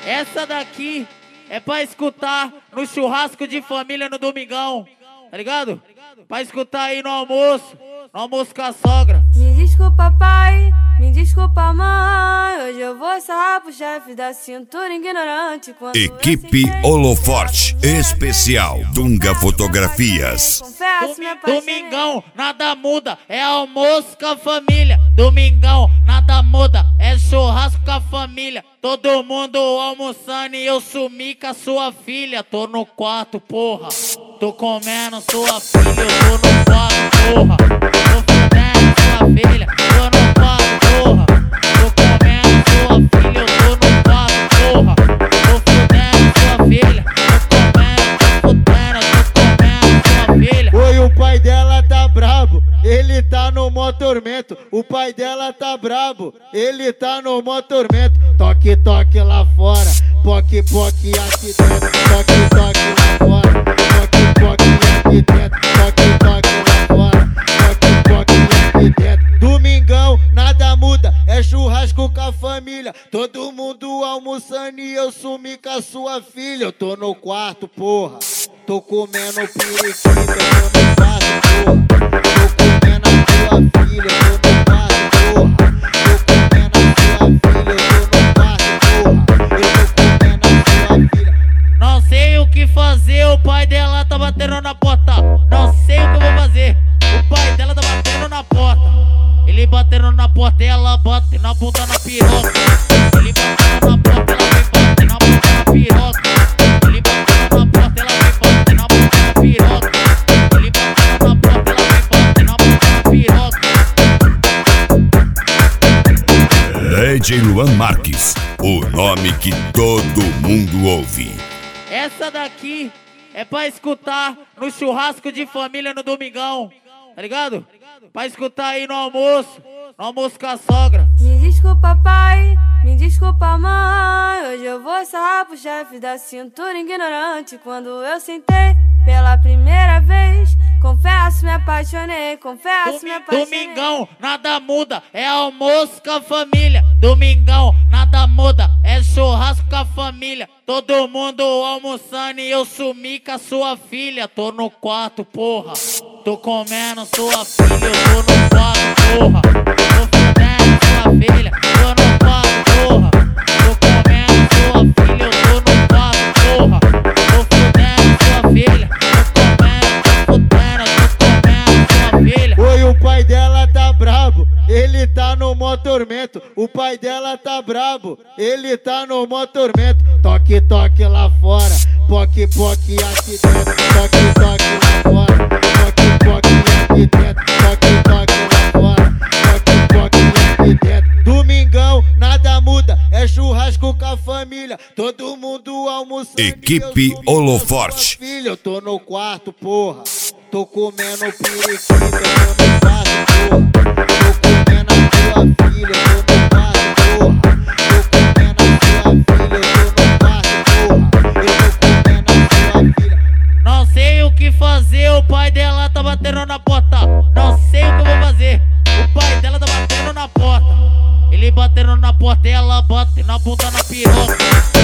Essa daqui é pra escutar no churrasco de família no domingão, tá ligado? Pra escutar aí no almoço com a sogra. Me desculpa, pai, me desculpa, mãe. Hoje eu vou sarrar pro chefe da cintura ignorante. Quando Equipe Holoforte Especial Dunga Fotografias. Confesso, me apaixonei. Domingão, nada muda, é almoço com a família. Domingão, nada muda, é churrasco com a família. Todo mundo almoçando e eu sumi com a sua filha. Tô no quarto, porra, tô comendo sua filha. Eu tô no quarto, porra, tô fudendo sua filha. Tô no quarto, porra, tô comendo sua filha. Eu tô no quarto, porra, tô fudendo sua filha. Tô comendo sua filha. Oi, o pai dela tá brabo, ele tá no mó tormento. O pai dela tá brabo, ele tá no mó tormento. Toque, toque lá fora, poque, poque aqui dentro. Toque, toque lá fora, poque, poque aqui dentro. Toque, toque lá fora, poque, poque aqui dentro. Domingão, nada muda, é churrasco com a família. Todo mundo almoçando e eu sumi com a sua filha. Eu tô no quarto, porra, tô comendo periquita. Eu tô no quarto, porra, tô comendo a sua filha. Eu tô no quarto, porra, tô comendo a sua filha. Eu tô no quarto, porra, eu tô comendo a sua filha. Não sei o que fazer, o pai dela tá batendo na porta. Não sei o que eu vou fazer, o pai dela tá batendo na porta. Ele batendo na porta, ela bate na bunda na piroca. Ele batendo na porta, ela vem bater na bunda na piroca. Ele batendo na porta, ela vem bater na bunda na piroca. Ele batendo na porta, ela vem bater na bunda na piroca. DJ Luan Marques, o nome que todo mundo ouve. Essa daqui é pra escutar no churrasco de família no domingão, tá ligado? Pra escutar aí no almoço com a sogra. Me desculpa, pai, me desculpa, mãe. Hoje eu vou sarrar pro chefe da cintura ignorante. Quando eu sentei pela primeira vez, confesso, me apaixonei, confesso, me apaixonei. Domingão, nada muda, é almoço com a família. Domingão, nada muda, é churrasco com a família. Todo mundo almoçando e eu sumi com a sua filha. Tô no quarto, porra, tô comendo sua filha. Eu tô no quarto, porra, tô fudendo sua filha. Tô no quarto, porra, tô comendo sua filha. Eu tô no quarto, porra, tô fudendo sua filha. Tô comendo sua filha. Oi, o pai dela tá brabo, ele tá no mó tormento. O pai dela tá brabo, ele tá no mó tormento. Toque, toque lá fora, poque, poque aqui dentro. Toque, toque lá fora, poque, poque aqui dentro. Toque, toque lá fora, poque, poque aqui dentro. Domingão, nada muda, é churrasco com a família. Todo mundo almoçando. Equipe Holoforte. Filho, eu tô no quarto, porra, tô comendo periquita. Eu tô no quarto, porra, tô comendo a sua filha. Eu tô no quarto, porra, tô comendo a sua filha. Eu tô no quarto, porra, eu tô comendo a sua filha. Não sei o que fazer, o pai dela tá batendo na porta. Não sei o que eu vou fazer, o pai dela tá batendo na porta. Ele batendo na porta, ela bate na bunda na piroca.